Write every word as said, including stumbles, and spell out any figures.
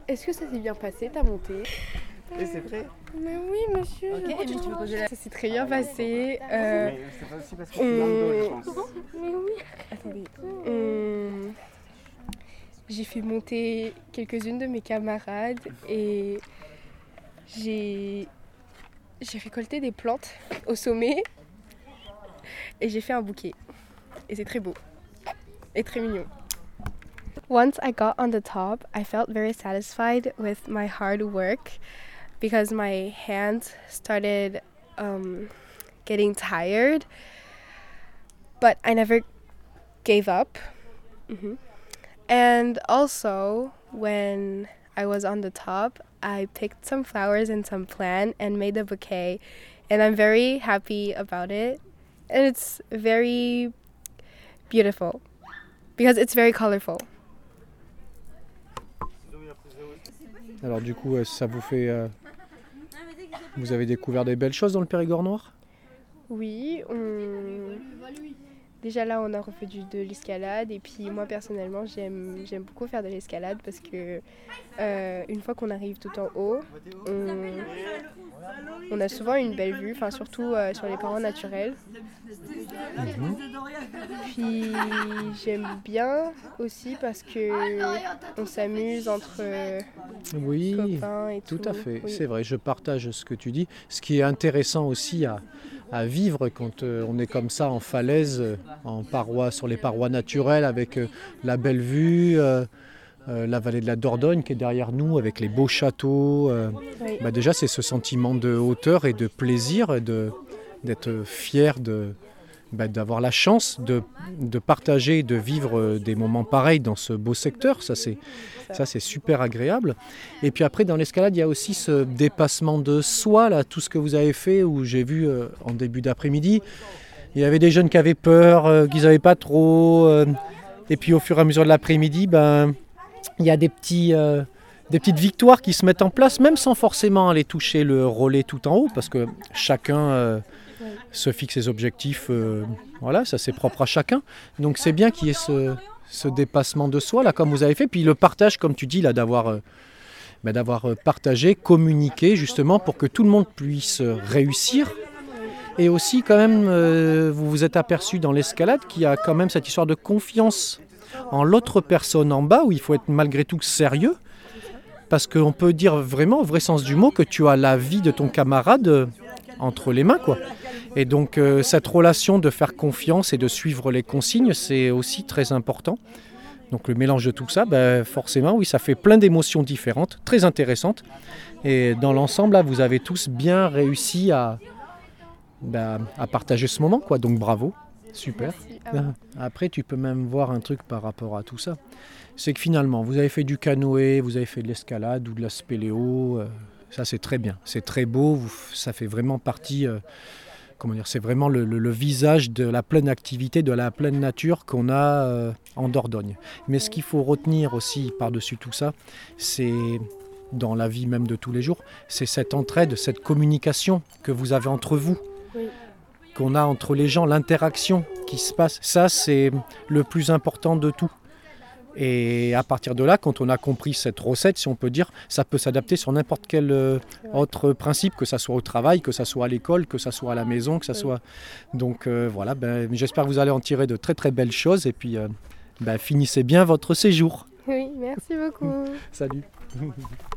Est-ce que ça s'est bien passé, ta montée? Et c'est vrai? Mais oui, monsieur. Ok, Amy, tu veux poser la... Ça s'est très bien passé. Euh, Mais c'est pas aussi parce que je suis dans le dos, je pense. Mais oui. Attendez. Hum, J'ai fait monter quelques-unes de mes camarades et j'ai j'ai récolté des plantes au sommet et j'ai fait un bouquet. Et c'est très beau et très mignon. Once I got on the top, I felt very satisfied with my hard work because my hands started um, getting tired, but I never gave up. Mm-hmm. And also, when I was on the top, I picked some flowers and some plant and made a bouquet, and I'm very happy about it. And it's very beautiful because it's very colorful. Alors du coup, ça vous fait... Euh, vous avez découvert des belles choses dans le Périgord noir? Oui, on... déjà là on a refait du, de l'escalade et puis moi personnellement j'aime, j'aime beaucoup faire de l'escalade parce que euh, une fois qu'on arrive tout en haut, on, on a souvent une belle vue, enfin surtout euh, sur les parois naturelles. Mmh. Puis j'aime bien aussi parce que on s'amuse entre oui, copains et tout. Tout à fait, Oui. c'est vrai, je partage ce que tu dis. Ce qui est intéressant aussi à, à vivre quand euh, on est comme ça en falaise, euh, en parois, sur les parois naturelles, avec euh, la belle vue, euh, euh, la vallée de la Dordogne qui est derrière nous, avec les beaux châteaux. Euh, Oui. bah déjà, c'est ce sentiment de hauteur et de plaisir, et de, d'être fier de... Bah, d'avoir la chance de, de partager, de vivre des moments pareils dans ce beau secteur. Ça c'est, ça, c'est super agréable. Et puis après, dans l'escalade, il y a aussi ce dépassement de soi, là, tout ce que vous avez fait, où j'ai vu euh, en début d'après-midi, il y avait des jeunes qui avaient peur, euh, qu'ils n'avaient pas trop. Euh, et puis au fur et à mesure de l'après-midi, ben, il y a des, petits, euh, des petites victoires qui se mettent en place, même sans forcément aller toucher le relais tout en haut, parce que chacun... Euh, se fixe ses objectifs, euh, voilà, ça c'est propre à chacun. Donc c'est bien qu'il y ait ce, ce dépassement de soi, là, comme vous avez fait. Puis le partage, comme tu dis, là, d'avoir, euh, bah, d'avoir partagé, communiqué, justement, pour que tout le monde puisse réussir. Et aussi, quand même, euh, vous vous êtes aperçu dans l'escalade qu'il y a quand même cette histoire de confiance en l'autre personne en bas, où il faut être malgré tout sérieux. Parce qu'on peut dire vraiment, au vrai sens du mot, que tu as la vie de ton camarade euh, entre les mains, quoi. Et donc euh, cette relation de faire confiance et de suivre les consignes, c'est aussi très important. Donc le mélange de tout ça, ben, forcément, oui, ça fait plein d'émotions différentes, très intéressantes. Et dans l'ensemble, là, vous avez tous bien réussi à, ben, à partager ce moment, quoi. Donc bravo, super. Merci. Après, tu peux même voir un truc par rapport à tout ça. C'est que finalement, vous avez fait du canoë, vous avez fait de l'escalade ou de la spéléo. Euh, ça, c'est très bien. C'est très beau. Vous, ça fait vraiment partie... Euh, comment dire, c'est vraiment le, le, le visage de la pleine activité, de la pleine nature qu'on a euh, en Dordogne. Mais ce qu'il faut retenir aussi par-dessus tout ça, c'est dans la vie même de tous les jours, c'est cette entraide, cette communication que vous avez entre vous, Oui. qu'on a entre les gens, l'interaction qui se passe. Ça, c'est le plus important de tout. Et à partir de là, quand on a compris cette recette, si on peut dire, ça peut s'adapter sur n'importe quel euh, autre principe, que ça soit au travail, que ça soit à l'école, que ça soit à la maison, que ça Oui. soit... Donc euh, voilà, ben, j'espère que vous allez en tirer de très très belles choses et puis euh, ben, finissez bien votre séjour. Oui, merci beaucoup. Salut.